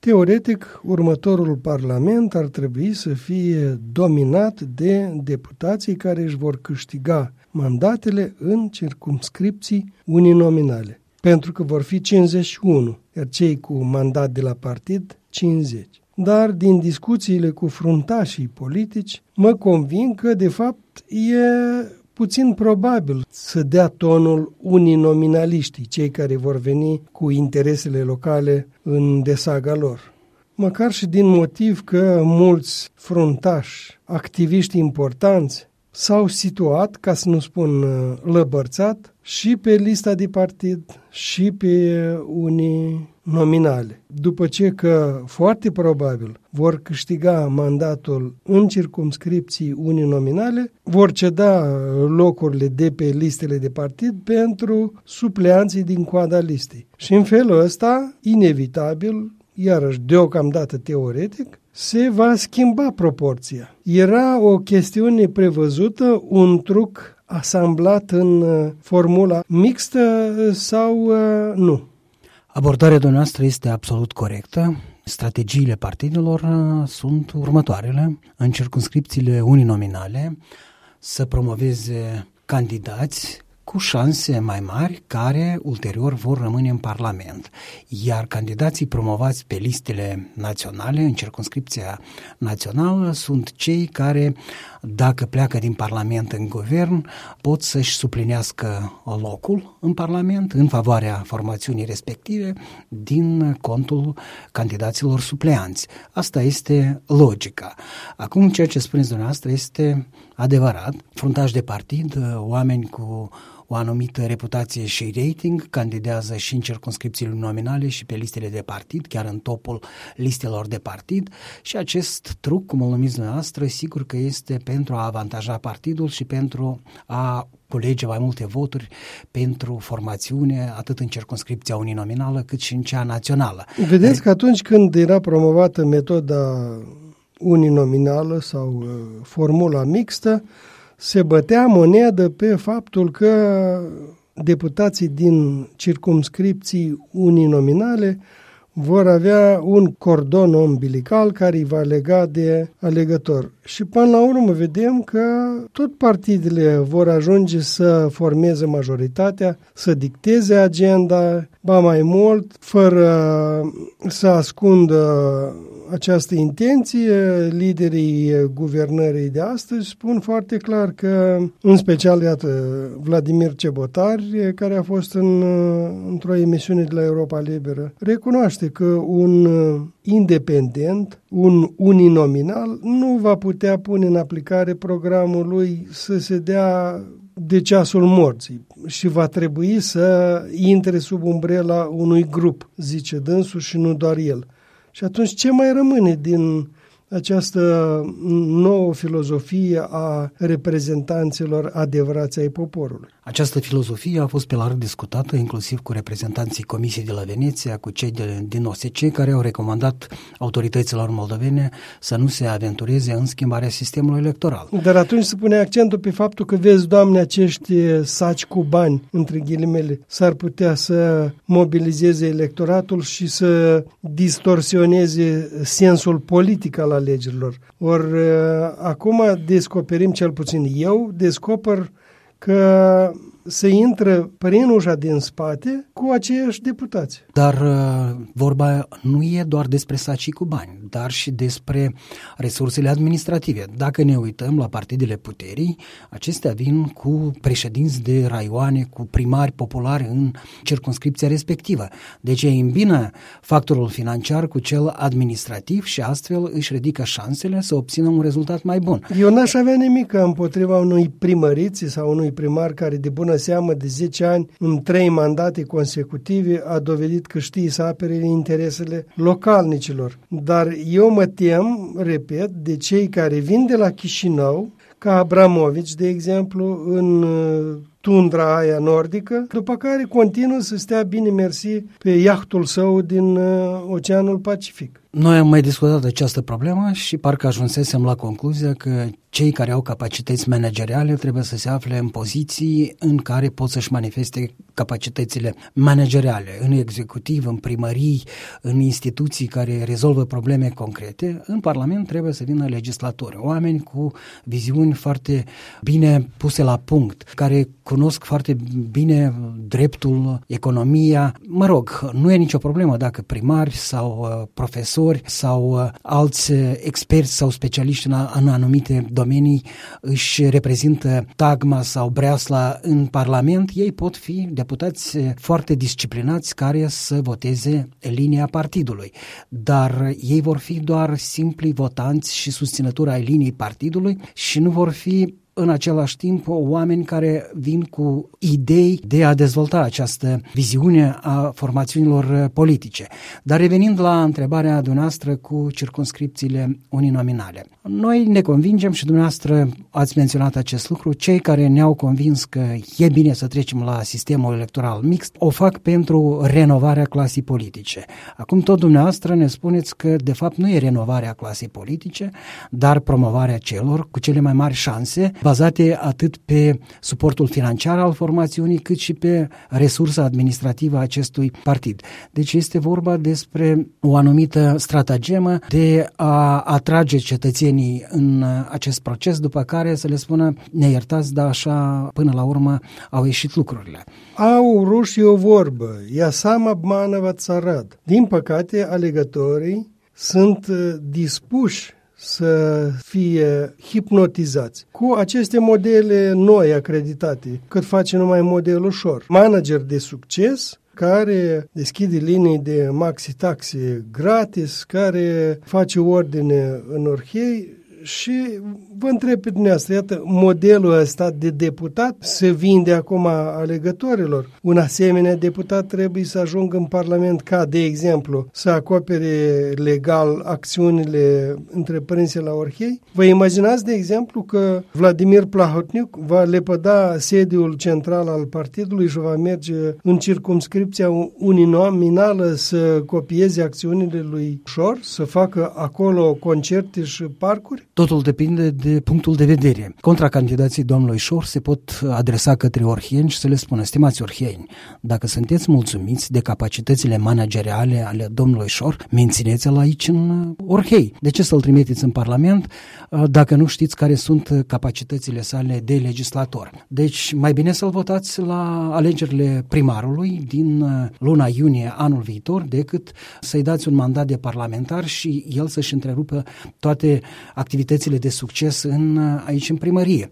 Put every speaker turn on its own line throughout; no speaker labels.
Teoretic, următorul parlament ar trebui să fie dominat de deputații care își vor câștiga mandatele în circumscripții uninominale, pentru că vor fi 51, iar cei cu mandat de la partid 50. Dar din discuțiile cu fruntașii politici mă convin că de fapt e puțin probabil să dea tonul uninominaliștii, cei care vor veni cu interesele locale în desaga lor. Măcar și din motiv că mulți fruntași, activiști importanți, s-au situat, ca să nu spun lăbărțat, și pe lista de partid și pe uninominale. După ce că foarte probabil vor câștiga mandatul în circumscripții uninominale, vor ceda locurile de pe listele de partid pentru supleanții din coada listei. Și în felul ăsta, inevitabil, iarăși deocamdată teoretic, se va schimba proporția. Era o chestiune prevăzută, un truc asamblat în formula mixtă sau nu?
Abordarea dumneavoastră este absolut corectă. Strategiile partidelor sunt următoarele. În circumscripțiile uninominale să promoveze candidați cu șanse mai mari care ulterior vor rămâne în Parlament. Iar candidații promovați pe listele naționale, în circumscripția națională, sunt cei care, dacă pleacă din Parlament în guvern, pot să-și suplinească locul în Parlament în favoarea formațiunii respective din contul candidaților supleanți. Asta este logica. Acum, ceea ce spuneți dumneavoastră este adevărat. Fruntași de partid, oameni cu o anumită reputație și rating, candidează și în circumscripțiile nominale și pe listele de partid, chiar în topul listelor de partid, și acest truc, cum îl numiți dumneavoastră, sigur că este pentru a avantaja partidul și pentru a culege mai multe voturi pentru formațiune, atât în circumscripția uninominală cât și în cea națională.
Vedeți că atunci când era promovată metoda uninominală sau formula mixtă, se bătea monedă pe faptul că deputații din circumscripții uninominale vor avea un cordon umbilical care îi va lega de alegător. Și până la urmă vedem că tot partidele vor ajunge să formeze majoritatea, să dicteze agenda, ba mai mult, fără să ascundă această intenție, liderii guvernării de astăzi spun foarte clar că, în special, iată, Vladimir Cebotari, care a fost într-o emisiune de la Europa Liberă, recunoaște că un independent, un uninominal, nu va putea pune în aplicare programul lui să se dea de ceasul morții și va trebui să intre sub umbrela unui grup, zice dânsul, și nu doar el. Și atunci ce mai rămâne din această nouă filozofie a reprezentanților adevărați ai poporului?
Această filozofie a fost pe larg discutată, inclusiv cu reprezentanții Comisiei de la Veneția, cu cei din OSCE, care au recomandat autorităților moldovene să nu se aventureze în schimbarea sistemului electoral.
Dar atunci se pune accentul pe faptul că, vezi, Doamne, acești saci cu bani, între ghilimele, s-ar putea să mobilizeze electoratul și să distorsioneze sensul politic al alegerilor. Ori acum descoperim, cel puțin eu, descoper că se intră prin ușa din spate cu aceiași deputați.
Dar vorba nu e doar despre sacii cu bani, dar și despre resursele administrative. Dacă ne uităm la partidele puterii, acestea vin cu președinți de raioane, cu primari populari în circumscripția respectivă. Deci îmbină factorul financiar cu cel administrativ și astfel își ridică șansele să obțină un rezultat mai bun.
Eu n-aș avea nimic împotriva unui primăriți sau unui primar care de bună seamă de 10 ani, în 3 mandate consecutive, a dovedit că știe să apere interesele localnicilor. Dar eu mă tem, repet, de cei care vin de la Chișinău, ca Abramovici, de exemplu, în tundra aia nordică, după care continuă să stea bine mersi pe iahtul său din Oceanul Pacific.
Noi am mai discutat această problemă și parcă ajunsesem la concluzia că cei care au capacități manageriale trebuie să se afle în poziții în care pot să-și manifeste capacitățile manageriale, în executiv, în primării, în instituții care rezolvă probleme concrete. În Parlament trebuie să vină legislatori, oameni cu viziuni foarte bine puse la punct, care cunosc foarte bine dreptul, economia. Mă rog, nu e nicio problemă dacă primari sau profesori sau alți experți sau specialiști în anumite domenii își reprezintă tagma sau breasla în Parlament, ei pot fi deputați foarte disciplinați care să voteze linia partidului. Dar ei vor fi doar simpli votanți și susținători ai liniei partidului și nu vor fi în același timp oameni care vin cu idei de a dezvolta această viziune a formațiunilor politice. Dar revenind la întrebarea dumneavoastră cu circumscripțiile uninominale. Noi ne convingem și dumneavoastră ați menționat acest lucru, cei care ne-au convins că e bine să trecem la sistemul electoral mixt, o fac pentru renovarea clasei politice. Acum tot dumneavoastră ne spuneți că de fapt nu e renovarea clasei politice, dar promovarea celor cu cele mai mari șanse, bazate atât pe suportul financiar al formațiunii, cât și pe resursa administrativă a acestui partid. Deci este vorba despre o anumită stratagemă de a atrage cetățenii în acest proces, după care să le spună, ne iertați, dar așa până la urmă au ieșit lucrurile.
Au rușii o vorbă, ea sama obmanava țarad. Din păcate, alegătorii sunt dispuși să fie hipnotizați cu aceste modele noi acreditate, cât face numai model ușor. Manager de succes care deschide linii de maxi-taxe gratis, care face ordine în orhei și vă întreb pe dumneavoastră, iată, modelul ăsta de deputat se vinde acum alegătorilor. Un asemenea deputat trebuie să ajungă în Parlament ca, de exemplu, să acopere legal acțiunile întreprinse la orhei. Vă imaginați, de exemplu, că Vladimir Plahotniuc va lepăda sediul central al partidului și va merge în circumscripția uninominală să copieze acțiunile lui Șor, să facă acolo concerte și parcuri?
Totul depinde de punctul de vedere. Contracandidații domnului Șor se pot adresa către orhieni și să le spună, stimați orhieni, dacă sunteți mulțumiți de capacitățile manageriale ale domnului Șor, mențineți-l aici în orhei. De ce să-l trimiteți în Parlament dacă nu știți care sunt capacitățile sale de legislator? Deci mai bine să-l votați la alegerile primarului din luna iunie anul viitor decât să-i dați un mandat de parlamentar și el să-și întrerupă toate activitățile de succes aici în primărie.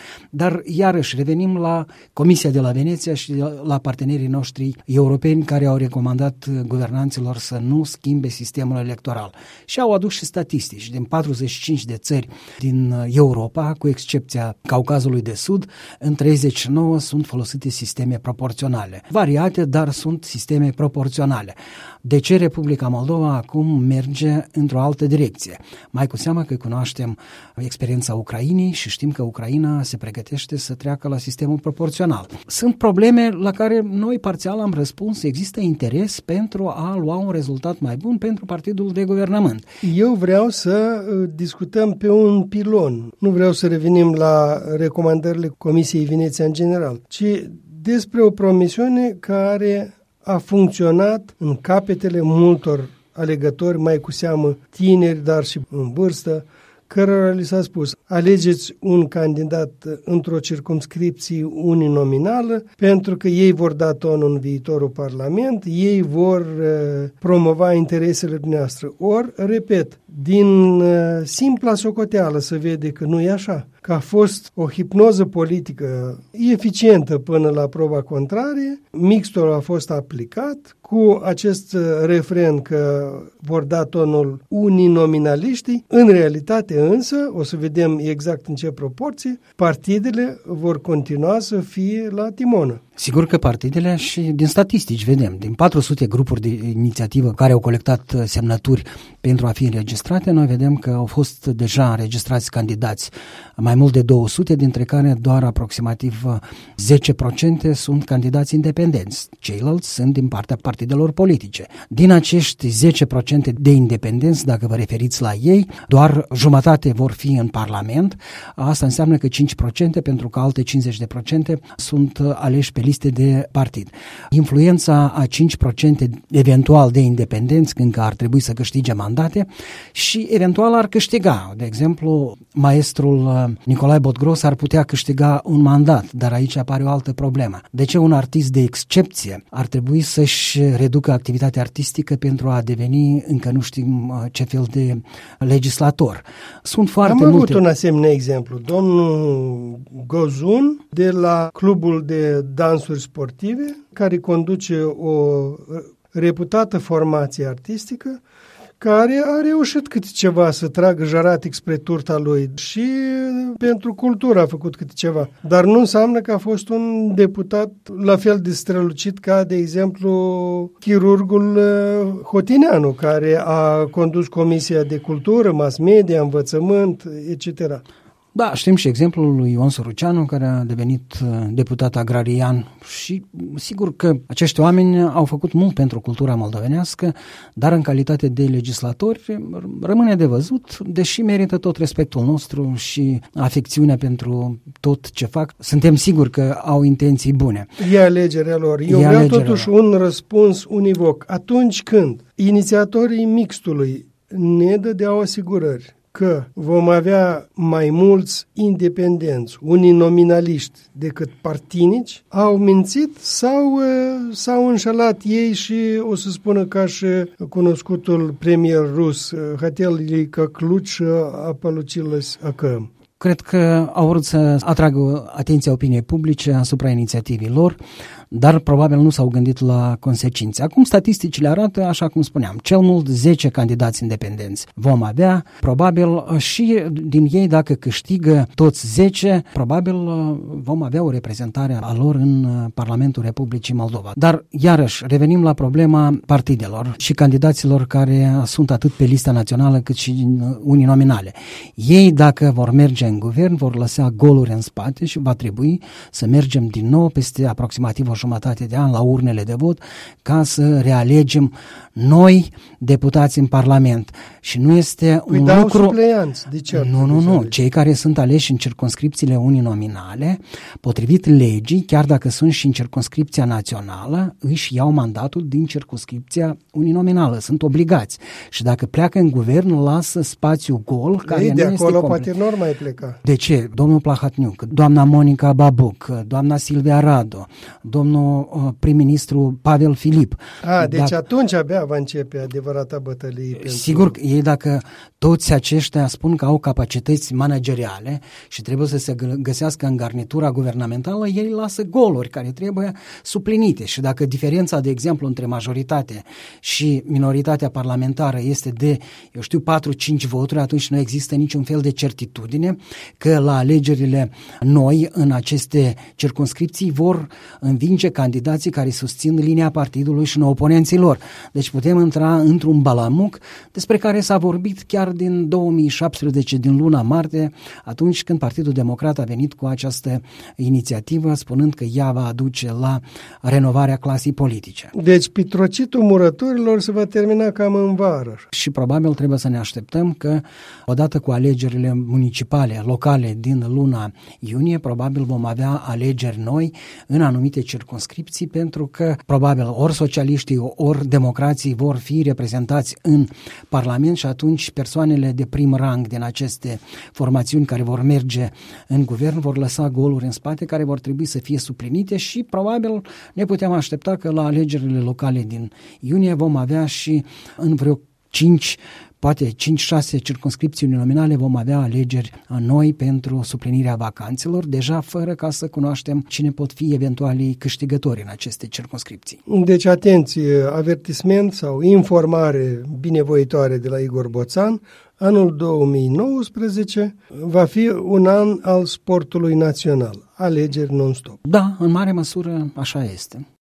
Dar iarăși revenim la Comisia de la Veneția și la partenerii noștri europeni care au recomandat guvernanților să nu schimbe sistemul electoral. Și au adus și statistici din 45 de țări din Europa, cu excepția Caucazului de Sud, în 39 sunt folosite sisteme proporționale. Variate, dar sunt sisteme proporționale. De ce Republica Moldova acum merge într-o altă direcție? Mai cu seamă că cunoaștem experiența Ucrainei și știm că Ucraina se pregătește să treacă la sistemul proporțional. Sunt probleme la care noi parțial am răspuns, există interes pentru a lua un rezultat mai bun pentru partidul de guvernământ.
Eu vreau să discutăm pe un pilon, nu vreau să revenim la recomandările Comisiei Veneția în general, ci despre o promisiune care a funcționat în capetele multor alegători, mai cu seamă tineri, dar și în vârstă, cărora li s-a spus, alegeți un candidat într-o circumscripție uninominală, pentru că ei vor da ton în viitorul Parlament, ei vor promova interesele dumneavoastră. Ori, repet, din simpla socoteală se vede că nu e așa, că a fost o hipnoză politică eficientă până la proba contrarie, mixtul a fost aplicat cu acest refren că vor da tonul uninominaliștii. În realitate însă, o să vedem exact în ce proporție, partidele vor continua să fie la timonă.
Sigur că partidele, și din statistici vedem, din 400 grupuri de inițiativă care au colectat semnături pentru a fi înregistrate, noi vedem că au fost deja înregistrați candidați mai mult de 200, dintre care doar aproximativ 10% sunt candidați independenți. Ceilalți sunt din partea partidelor politice. Din acești 10% de independenți, dacă vă referiți la ei, doar jumătate vor fi în Parlament. Asta înseamnă că 5%, pentru că alte 50% sunt aleși pe liste de partid. Influența a 5% eventual de independenți, când ar trebui să câștige mandate, și eventual ar câștiga. De exemplu, maestrul Nicolae Botgros ar putea câștiga un mandat, dar aici apare o altă problemă. De ce un artist de excepție ar trebui să-și reducă activitatea artistică pentru a deveni, încă nu știm ce fel de legislator? Sunt foarte multe.
Am avut un asemenea exemplu. Domnul Gozun, de la clubul de dansuri sportive, care conduce o reputată formație artistică, care a reușit câte ceva să tragă jaratic spre turta lui și pentru cultură a făcut câte ceva. Dar nu înseamnă că a fost un deputat la fel de strălucit ca, de exemplu, chirurgul Hotineanu, care a condus Comisia de Cultură, Mass Media, Învățământ, etc.
Da, știm și exemplul lui Ion Săruceanu, care a devenit deputat agrarian, și sigur că acești oameni au făcut mult pentru cultura moldovenească, dar în calitate de legislatori rămâne de văzut, deși merită tot respectul nostru și afecțiunea pentru tot ce fac. Suntem siguri că au intenții bune.
E alegerea lor. Eu vreau totuși un răspuns univoc. Atunci când inițiatorii mixtului ne dădeau asigurări că vom avea mai mulți independenți, unii nominaliști decât partinici, au mințit sau s-au înșelat ei și o să spună ca și cunoscutul premier rus, Hateli că cluci a pălucilăs acăm.
Cred că au vrut să atragă atenția opiniei publice asupra inițiativii lor, dar probabil nu s-au gândit la consecințe. Acum statisticile arată, așa cum spuneam, cel mult 10 candidați independenți vom avea, probabil și din ei, dacă câștigă toți 10, probabil vom avea o reprezentare a lor în Parlamentul Republicii Moldova. Dar, iarăși, revenim la problema partidelor și candidaților care sunt atât pe lista națională cât și uninominale. Ei, dacă vor merge în guvern, vor lăsa goluri în spate și va trebui să mergem din nou peste aproximativ o jumătate de an la urnele de vot ca să realegem noi deputați în Parlament. Și nu este un lucru...
supleanți, de ce?
Nu. Cei care sunt aleși în circumscripțiile uninominale, potrivit legii, chiar dacă sunt și în circumscripția națională, își iau mandatul din circumscripția uninominală. Sunt obligați. Și dacă pleacă în guvern, lasă spațiu gol care nu
de
este
acolo
complet.
poate nu mai pleca.
De ce? Domnul Plahatniuc, doamna Monica Babuc, doamna Silvia Radu, domnul prim-ministru Pavel Filip.
Deci atunci abia va începe adevărata bătălie.
Sigur, ei dacă toți aceștia spun că au capacități manageriale și trebuie să se găsească în garnitura guvernamentală, ei lasă goluri care trebuie suplinite. Și dacă diferența, de exemplu, între majoritate și minoritatea parlamentară este de, 4-5 voturi, atunci nu există niciun fel de certitudine că la alegerile noi, în aceste circumscripții, vor învinge candidații care susțin linia partidului și nu oponenții lor. Deci putem intra într-un balamuc despre care s-a vorbit chiar din 2017, din luna martie, atunci când Partidul Democrat a venit cu această inițiativă, spunând că ea va aduce la renovarea clasei politice.
Deci pitrocitul murătorilor se va termina cam în vară.
Și probabil trebuie să ne așteptăm că odată cu alegerile municipale, locale din luna iunie, probabil vom avea alegeri noi în anumite circumscripții, pentru că probabil ori socialiștii, ori democrații vor fi reprezentați în Parlament și atunci persoanele de prim rang din aceste formațiuni care vor merge în guvern vor lăsa goluri în spate care vor trebui să fie suplinite și probabil ne putem aștepta că la alegerile locale din iunie vom avea și în vreo 5-6 circumscripții nominale vom avea alegeri noi pentru suplinirea vacanțelor, deja fără ca să cunoaștem cine pot fi eventualii câștigători în aceste circumscripții.
Deci, atenție, avertisment sau informare binevoitoare de la Igor Boțan, anul 2019 va fi un an al sportului național, alegeri non-stop.
Da, în mare măsură așa este.